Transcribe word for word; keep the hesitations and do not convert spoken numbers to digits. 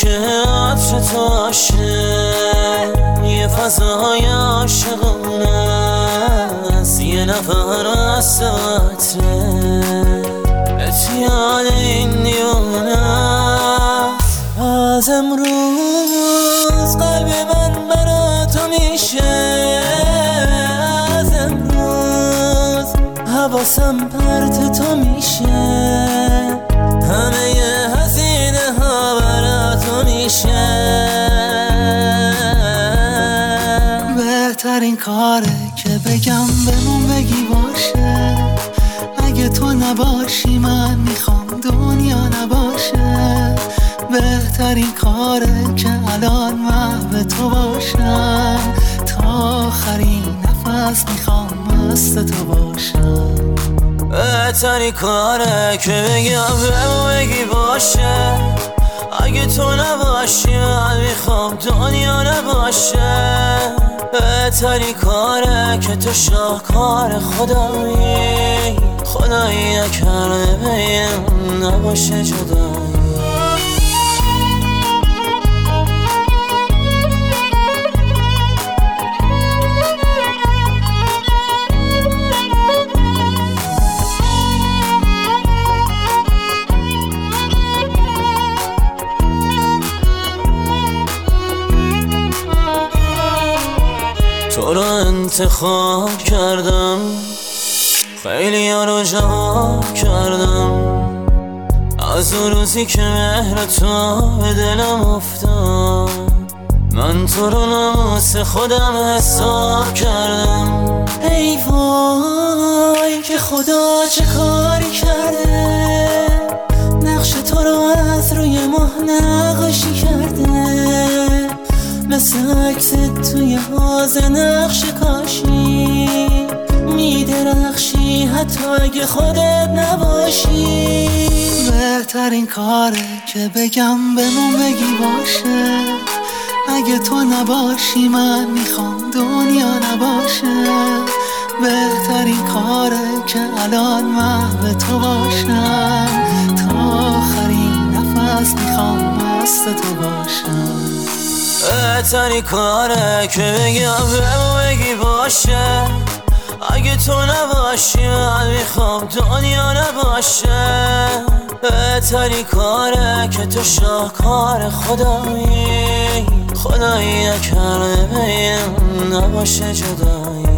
که عطر تو باشه، یه فضای عاشقانه است، یه نفر از تو عطره اتیاد این دیوانه است. از امروز قلب من برا تو میشه، از امروز حواسم پرت تو میشه، همه ی هزینه ها برا تو میشه. بهترین کاره که بگم بمون بگی باشه، اگه تو نباشی من میخوام دنیا نباشه. بهترین کاره که الان محو تو باشم، تا آخرین نفس میخوام مست تو باشم. بهترین کاره که بگم بمون بگی باشه، اگه تو نباشی من میخوام دنیا نباشه. بهترین کاره که تو شاهکار خدایی، خدایی نکرده بین نباشه جدایی. تو رو انتخاب کردم، خیلی ها رو جواب کردم، از اون روزی که مهر تو به دلم افتاد، من تو رو ناموس خودم حساب کردم. ای وای که خدا چه کاری کرده، نقش تو رو از روی ماه نقاشی کرده، مثل عکست توی حوض نقش کاشی، میدرخشی حتی اگه خودت نباشی. بهترین کاره که بگم بمون بگی باشه، اگه تو نباشی من میخوام دنیا نباشه. بهترین کاره که الان محو تو باشم، تا آخرین نفس میخوام مست تو باشم. بهترین کاره که بگم بمون بگی باشه، اگه تو نباشی من میخوام دنیا نباشه. بهترین کاره که تو شاهکار خدایی، خدایی نکرده بین نباشه جدایی.